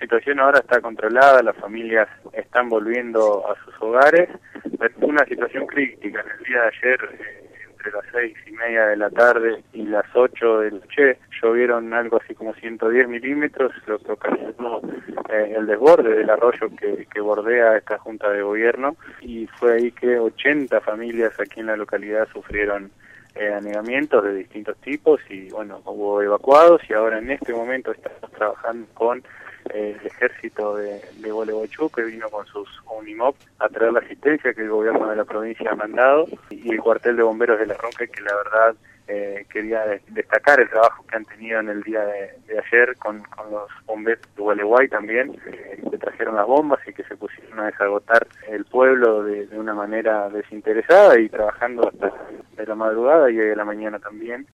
situación ahora está controlada, las familias están volviendo a sus hogares. Es una situación crítica. En el día de ayer, entre las 6:30 de la tarde y las 8 de la noche, llovieron algo así como 110 milímetros, lo que ocasionó el desborde del arroyo que bordea esta Junta de Gobierno, y fue ahí que 80 familias aquí en la localidad sufrieron anegamientos de distintos tipos y bueno, hubo evacuados, y ahora en este momento estamos trabajando con el ejército de Gualeguaychú, que vino con sus Unimop a traer la asistencia que el gobierno de la provincia ha mandado, y el cuartel de bomberos de La Ronca, que la verdad quería destacar el trabajo que han tenido en el día de ayer con los bomberos de Gualeguay también, que trajeron las bombas y que se pusieron a desagotar el pueblo de una manera desinteresada y trabajando hasta de la madrugada y de la mañana también.